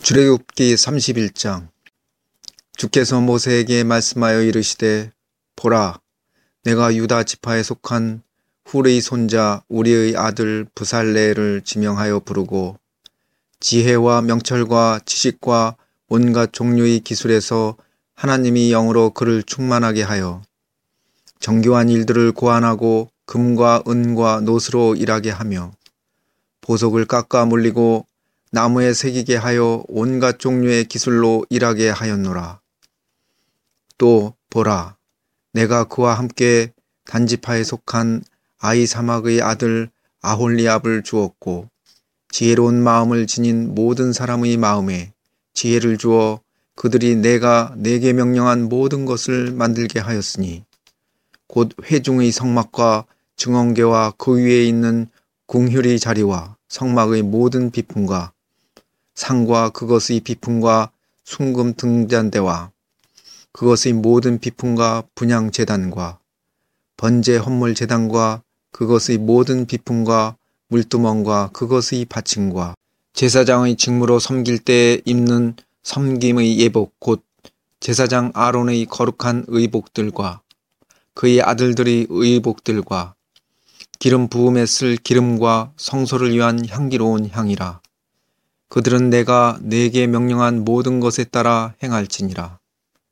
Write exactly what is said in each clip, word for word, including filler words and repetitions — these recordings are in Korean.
출애굽기 삼십일 장. 주께서 모세에게 말씀하여 이르시되 보라, 내가 유다 지파에 속한 훌의 손자 우리의 아들 브살레를 지명하여 부르고 지혜와 명철과 지식과 온갖 종류의 기술에서 하나님이 영으로 그를 충만하게 하여 정교한 일들을 고안하고 금과 은과 노스로 일하게 하며 보석을 깎아 물리고 나무에 새기게 하여 온갖 종류의 기술로 일하게 하였노라. 또 보라, 내가 그와 함께 단지파에 속한 아히사막의 아들 아홀리압을 주었고 지혜로운 마음을 지닌 모든 사람의 마음에 지혜를 주어 그들이 내가 내게 명령한 모든 것을 만들게 하였으니 곧 회중의 성막과 증언궤와 그 위에 있는 궁휼의 자리와 성막의 모든 비품과 상과 그것의 비품과 순금 등잔대와 그것의 모든 비품과 분향 제단과 번제 헌물 제단과 그것의 모든 비품과 물두멍과 그것의 받침과 제사장의 직무로 섬길 때에 입는 섬김의 예복 곧 제사장 아론의 거룩한 의복들과 그의 아들들의 의복들과 기름 부음에 쓸 기름과 성소를 위한 향기로운 향이라. 그들은 내가 내게 명령한 모든 것에 따라 행할지니라.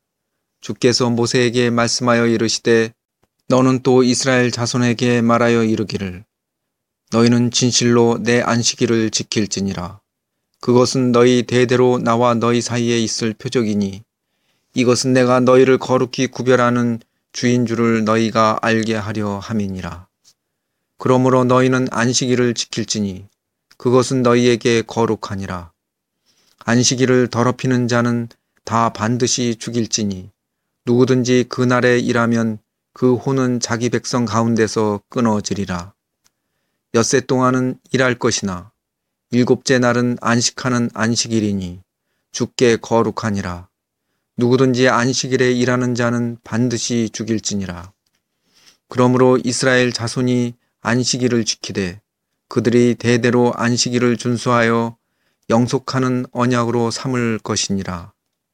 주께서 모세에게 말씀하여 이르시되 너는 또 이스라엘 자손에게 말하여 이르기를 너희는 진실로 내 안식일을 지킬지니라. 그것은 너희 대대로 나와 너희 사이에 있을 표적이니 이것은 내가 너희를 거룩히 구별하는 주인 줄을 너희가 알게 하려 함이니라. 그러므로 너희는 안식일을 지킬지니 그것은 너희에게 거룩하니라. 안식일을 더럽히는 자는 다 반드시 죽일지니 누구든지 그날에 일하면 그 혼은 자기 백성 가운데서 끊어지리라. 엿새 동안은 일할 것이나 일곱째 날은 안식하는 안식일이니 주께 거룩하니라. 누구든지 안식일에 일하는 자는 반드시 죽일지니라. 그러므로 이스라엘 자손이 안식일을 지키되 그들이 대대로 안식일을 준수하여 영속하는 언약으로 삼을 것이니라.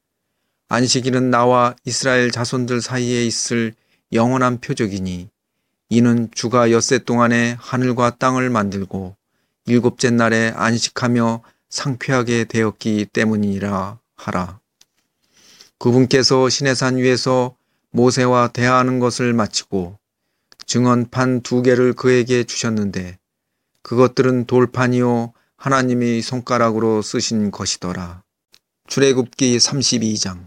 안식일은 나와 이스라엘 자손들 사이에 있을 영원한 표적이니 이는 주가 엿새 동안에 하늘과 땅을 만들고 일곱째 날에 안식하며 상쾌하게 되었기 때문이라 하라. 그분께서 시내산 위에서 모세와 대화하는 것을 마치고 증언판 두 개를 그에게 주셨는데 그것들은 돌판이요 하나님이 손가락으로 쓰신 것이더라. 출애굽기 삼십이 장.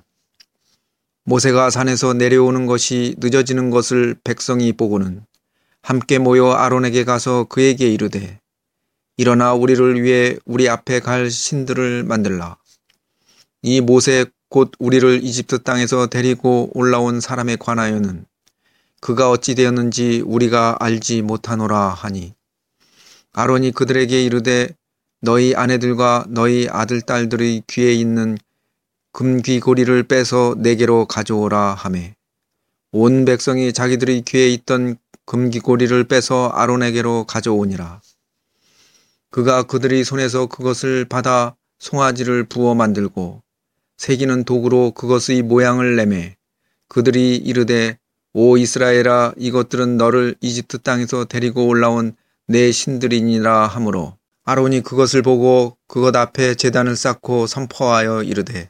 모세가 산에서 내려오는 것이 늦어지는 것을 백성이 보고는 함께 모여 아론에게 가서 그에게 이르되 일어나 우리를 위해 우리 앞에 갈 신들을 만들라. 이 모세 곧 우리를 이집트 땅에서 데리고 올라온 사람에 관하여는 그가 어찌 되었는지 우리가 알지 못하노라 하니 아론이 그들에게 이르되 너희 아내들과 너희 아들 딸들의 귀에 있는 금귀고리를 빼서 내게로 가져오라 하매 온 백성이 자기들의 귀에 있던 금귀고리를 빼서 아론에게로 가져오니라. 그가 그들의 손에서 그것을 받아 송아지를 부어 만들고 새기는 도구로 그것의 모양을 내매 그들이 이르되 오 이스라엘아 이것들은 너를 이집트 땅에서 데리고 올라온 내 신들이니라 하므로 아론이 그것을 보고 그것 앞에 제단을 쌓고 선포하여 이르되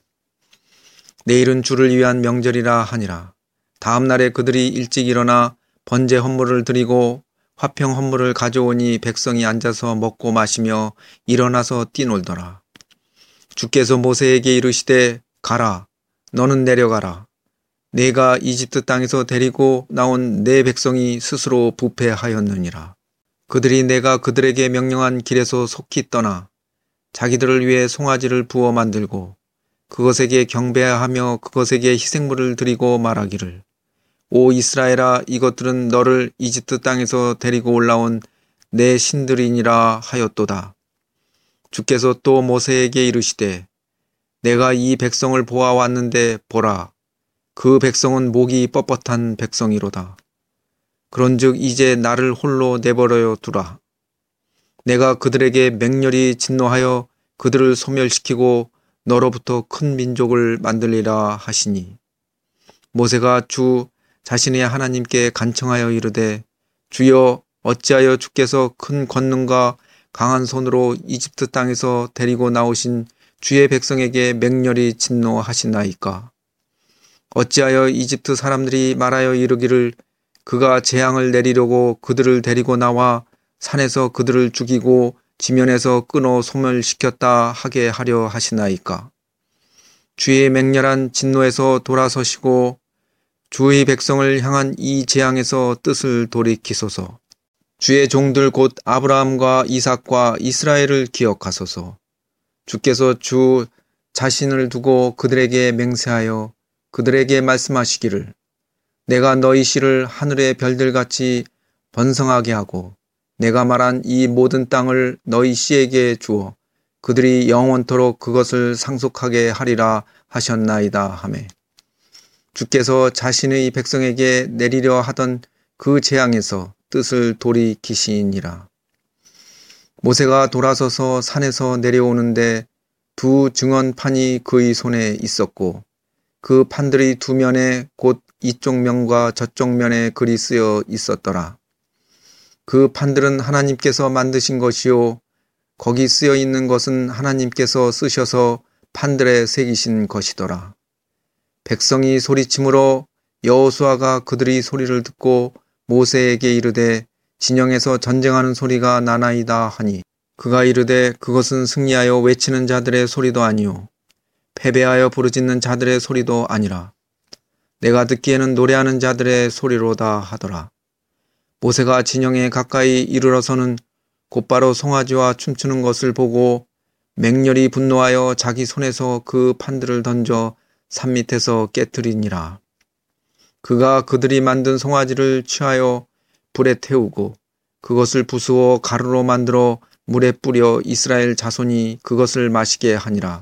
내일은 주를 위한 명절이라 하니라. 다음 날에 그들이 일찍 일어나 번제 헌물을 드리고 화평 헌물을 가져오니 백성이 앉아서 먹고 마시며 일어나서 뛰놀더라. 주께서 모세에게 이르시되 가라 너는 내려가라. 내가 이집트 땅에서 데리고 나온 내 백성이 스스로 부패하였느니라. 그들이 내가 그들에게 명령한 길에서 속히 떠나 자기들을 위해 송아지를 부어 만들고 그것에게 경배하며 그것에게 희생물을 드리고 말하기를 오 이스라엘아 이것들은 너를 이집트 땅에서 데리고 올라온 내 신들이니라 하였도다. 주께서 또 모세에게 이르시되 내가 이 백성을 보아왔는데 보라 그 백성은 목이 뻣뻣한 백성이로다. 그런즉 이제 나를 홀로 내버려 두라. 내가 그들에게 맹렬히 진노하여 그들을 소멸시키고 너로부터 큰 민족을 만들리라 하시니 모세가 주 자신의 하나님께 간청하여 이르되 주여 어찌하여 주께서 큰 권능과 강한 손으로 이집트 땅에서 데리고 나오신 주의 백성에게 맹렬히 진노하시나이까. 어찌하여 이집트 사람들이 말하여 이르기를 그가 재앙을 내리려고 그들을 데리고 나와 산에서 그들을 죽이고 지면에서 끊어 소멸시켰다 하게 하려 하시나이까. 주의 맹렬한 진노에서 돌아서시고 주의 백성을 향한 이 재앙에서 뜻을 돌이키소서. 주의 종들 곧 아브라함과 이삭과 이스라엘을 기억하소서. 주께서 주 자신을 두고 그들에게 맹세하여 그들에게 말씀하시기를 내가 너희 씨를 하늘의 별들같이 번성하게 하고 내가 말한 이 모든 땅을 너희 씨에게 주어 그들이 영원토록 그것을 상속하게 하리라 하셨나이다 하매 주께서 자신의 백성에게 내리려 하던 그 재앙에서 뜻을 돌이키시니라. 모세가 돌아서서 산에서 내려오는데 두 증언판이 그의 손에 있었고 그 판들의 두 면에 곧 이쪽 면과 저쪽 면에 글이 쓰여 있었더라. 그 판들은 하나님께서 만드신 것이요 거기 쓰여 있는 것은 하나님께서 쓰셔서 판들에 새기신 것이더라. 백성이 소리치므로 여호수아가 그들의 소리를 듣고 모세에게 이르되 진영에서 전쟁하는 소리가 나나이다 하니 그가 이르되 그것은 승리하여 외치는 자들의 소리도 아니요 패배하여 부르짖는 자들의 소리도 아니라 내가 듣기에는 노래하는 자들의 소리로다 하더라. 모세가 진영에 가까이 이르러서는 곧바로 송아지와 춤추는 것을 보고 맹렬히 분노하여 자기 손에서 그 판들을 던져 산 밑에서 깨뜨리니라. 그가 그들이 만든 송아지를 취하여 불에 태우고 그것을 부수어 가루로 만들어 물에 뿌려 이스라엘 자손이 그것을 마시게 하니라.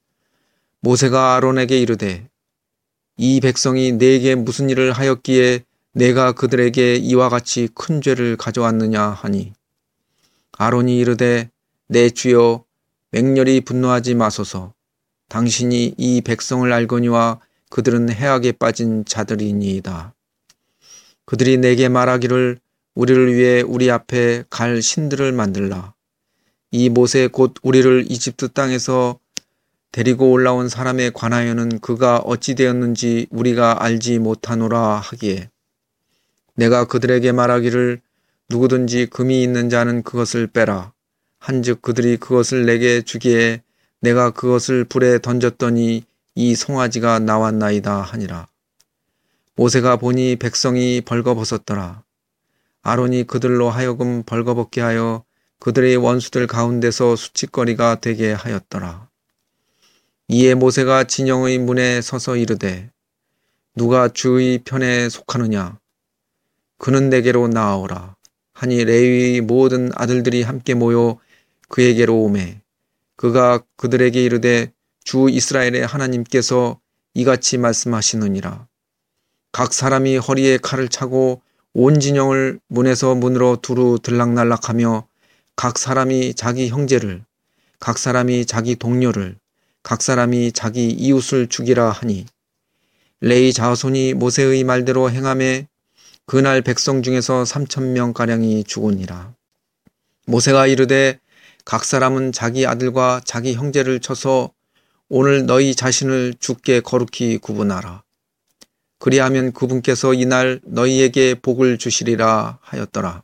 모세가 아론에게 이르되 이 백성이 내게 무슨 일을 하였기에 내가 그들에게 이와 같이 큰 죄를 가져왔느냐 하니 아론이 이르되 내 주여 맹렬히 분노하지 마소서. 당신이 이 백성을 알거니와 그들은 해악에 빠진 자들이니이다. 그들이 내게 말하기를 우리를 위해 우리 앞에 갈 신들을 만들라. 이 모세 곧 우리를 이집트 땅에서 데리고 올라온 사람에 관하여는 그가 어찌 되었는지 우리가 알지 못하노라 하기에 내가 그들에게 말하기를 누구든지 금이 있는 자는 그것을 빼라. 한즉 그들이 그것을 내게 주기에 내가 그것을 불에 던졌더니 이 송아지가 나왔나이다 하니라. 모세가 보니 백성이 벌거벗었더라. 아론이 그들로 하여금 벌거벗게 하여 그들의 원수들 가운데서 수치거리가 되게 하였더라. 이에 모세가 진영의 문에 서서 이르되 누가 주의 편에 속하느냐 그는 내게로 나아오라 하니 레위의 모든 아들들이 함께 모여 그에게로 오매 그가 그들에게 이르되 주 이스라엘의 하나님께서 이같이 말씀하시느니라. 각 사람이 허리에 칼을 차고 온 진영을 문에서 문으로 두루 들락날락하며 각 사람이 자기 형제를 각 사람이 자기 동료를 각 사람이 자기 이웃을 죽이라 하니 레위 자손이 모세의 말대로 행하매 그날 백성 중에서 삼천 명가량이 죽으니라. 모세가 이르되 각 사람은 자기 아들과 자기 형제를 쳐서 오늘 너희 자신을 주께 거룩히 구분하라. 그리하면 그분께서 이날 너희에게 복을 주시리라 하였더라.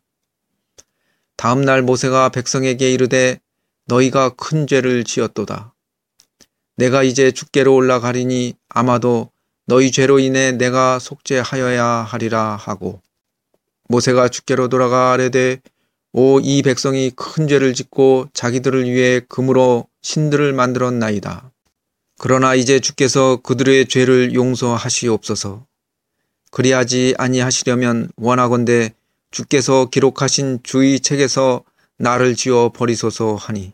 다음 날 모세가 백성에게 이르되 너희가 큰 죄를 지었도다. 내가 이제 주께로 올라가리니 아마도 너희 죄로 인해 내가 속죄하여야 하리라 하고 모세가 주께로 돌아가 아뢰되 오 이 백성이 큰 죄를 짓고 자기들을 위해 금으로 신들을 만들었나이다. 그러나 이제 주께서 그들의 죄를 용서하시옵소서. 그리하지 아니하시려면 원하건대 주께서 기록하신 주의 책에서 나를 지워 버리소서 하니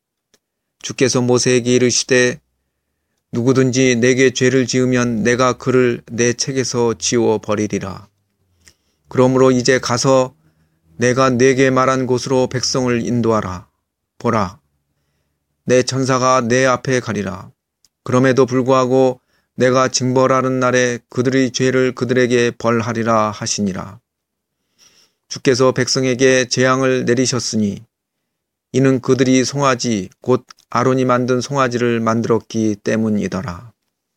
주께서 모세에게 이르시되 누구든지 내게 죄를 지으면 내가 그를 내 책에서 지워 버리리라. 그러므로 이제 가서 내가 네게 말한 곳으로 백성을 인도하라. 보라, 내 천사가 내 앞에 가리라. 그럼에도 불구하고 내가 징벌하는 날에 그들의 죄를 그들에게 벌하리라 하시니라. 주께서 백성에게 재앙을 내리셨으니 이는 그들이 송아지 곧 아론이 만든 송아지를 만들었기 때문이더라.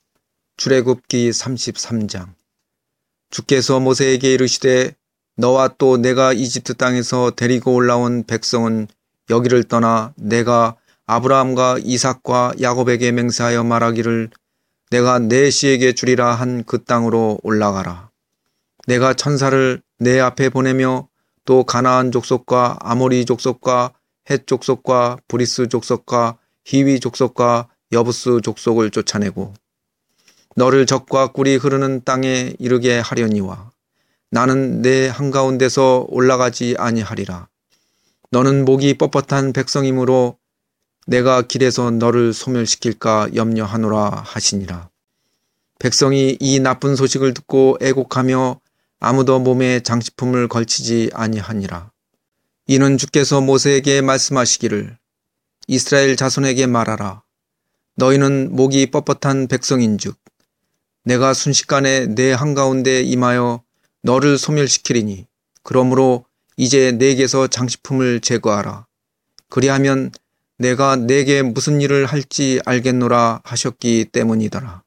출애굽기 삼십삼 장. 주께서 모세에게 이르시되 너와 또 내가 이집트 땅에서 데리고 올라온 백성은 여기를 떠나 내가 아브라함과 이삭과 야곱에게 맹세하여 말하기를 내가 내 씨에게 주리라 한 그 땅으로 올라가라. 내가 천사를 내 앞에 보내며 또 가나안 족속과 아모리 족속과 헷 족속과 브리스 족속과 히위 족속과 여부스 족속을 쫓아내고 너를 적과 꿀이 흐르는 땅에 이르게 하려니와 나는 내 한가운데서 올라가지 아니하리라. 너는 목이 뻣뻣한 백성이므로 내가 길에서 너를 소멸시킬까 염려하노라 하시니라. 백성이 이 나쁜 소식을 듣고 애곡하며 아무도 몸에 장식품을 걸치지 아니하니라. 이는 주께서 모세에게 말씀하시기를 이스라엘 자손에게 말하라. 너희는 목이 뻣뻣한 백성인즉 내가 순식간에 내 한가운데 임하여 너를 소멸시키리니 그러므로 이제 내게서 장식품을 제거하라. 그리하면 내가 내게 무슨 일을 할지 알겠노라 하셨기 때문이더라.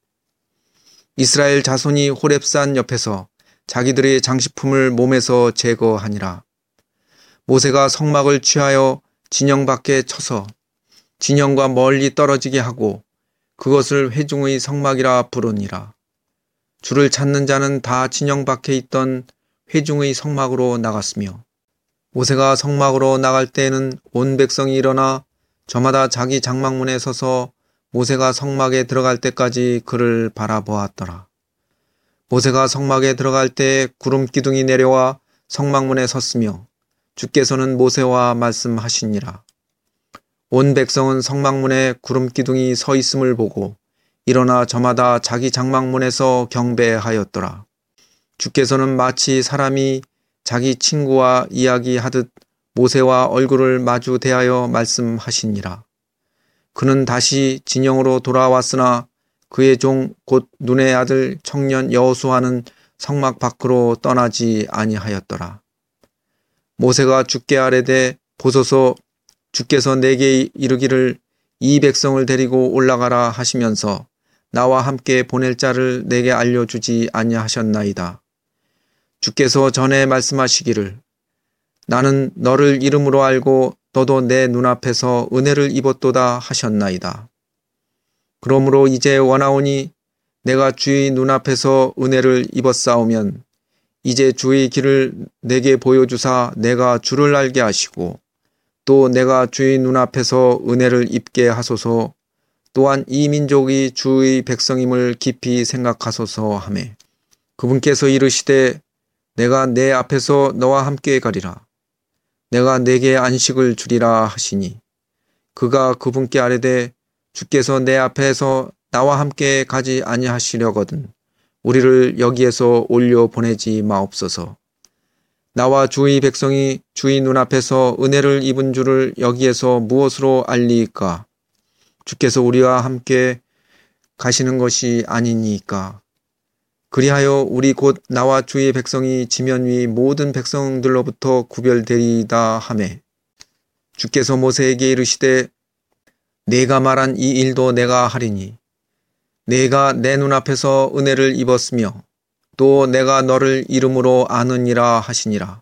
이스라엘 자손이 호렙산 옆에서 자기들의 장식품을 몸에서 제거하니라. 모세가 성막을 취하여 진영 밖에 쳐서 진영과 멀리 떨어지게 하고 그것을 회중의 성막이라 부르니라. 주를 찾는 자는 다 진영 밖에 있던 회중의 성막으로 나갔으며 모세가 성막으로 나갈 때에는 온 백성이 일어나 저마다 자기 장막문에 서서 모세가 성막에 들어갈 때까지 그를 바라보았더라. 모세가 성막에 들어갈 때 구름 기둥이 내려와 성막문에 섰으며 주께서는 모세와 말씀하시니라. 온 백성은 성막문에 구름 기둥이 서 있음을 보고 일어나 저마다 자기 장막문에서 경배하였더라. 주께서는 마치 사람이 자기 친구와 이야기하듯 모세와 얼굴을 마주 대하여 말씀하시니라. 그는 다시 진영으로 돌아왔으나 그의 종 곧 눈의 아들 청년 여호수아는 성막 밖으로 떠나지 아니하였더라. 모세가 주께 아뢰되 보소서 주께서 내게 이르기를 이 백성을 데리고 올라가라 하시면서 나와 함께 보낼 자를 내게 알려주지 아니하셨나이다. 주께서 전에 말씀하시기를 나는 너를 이름으로 알고 너도 내 눈앞에서 은혜를 입었도다 하셨나이다. 그러므로 이제 원하오니 내가 주의 눈앞에서 은혜를 입었사오면 이제 주의 길을 내게 보여주사 내가 주를 알게 하시고 또 내가 주의 눈앞에서 은혜를 입게 하소서. 또한 이 민족이 주의 백성임을 깊이 생각하소서 하매 그분께서 이르시되 내가 내 앞에서 너와 함께 가리라. 내가 내게 안식을 주리라 하시니 그가 그분께 아뢰되 주께서 내 앞에서 나와 함께 가지 아니하시려거든 우리를 여기에서 올려 보내지 마옵소서. 나와 주의 백성이 주의 눈앞에서 은혜를 입은 줄을 여기에서 무엇으로 알리이까? 주께서 우리와 함께 가시는 것이 아니니까. 그리하여 우리 곧 나와 주의 백성이 지면 위 모든 백성들로부터 구별되리이다 하매 주께서 모세에게 이르시되 내가 말한 이 일도 내가 하리니 내가 내 눈앞에서 은혜를 입었으며 또 내가 너를 이름으로 아느니라 하시니라.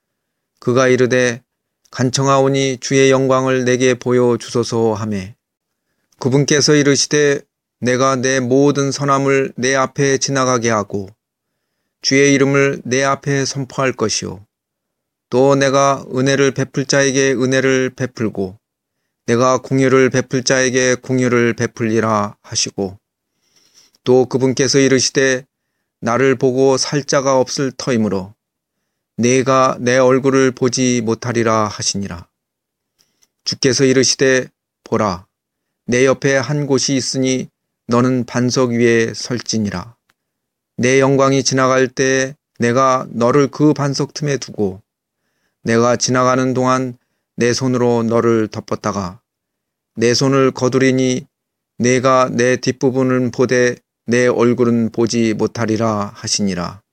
그가 이르되 간청하오니 주의 영광을 내게 보여주소서 하매 그분께서 이르시되 내가 내 모든 선함을 내 앞에 지나가게 하고 주의 이름을 내 앞에 선포할 것이요 또 내가 은혜를 베풀 자에게 은혜를 베풀고 내가 공유를 베풀 자에게 공유를 베풀리라 하시고 또 그분께서 이르시되 나를 보고 살 자가 없을 터이므로 내가 내 얼굴을 보지 못하리라 하시니라. 주께서 이르시되 보라 내 옆에 한 곳이 있으니 너는 반석 위에 설지니라. 내 영광이 지나갈 때 내가 너를 그 반석 틈에 두고 내가 지나가는 동안 내 손으로 너를 덮었다가 내 손을 거두리니 내가 내 뒷부분을 보되 내 얼굴은 보지 못하리라 하시니라.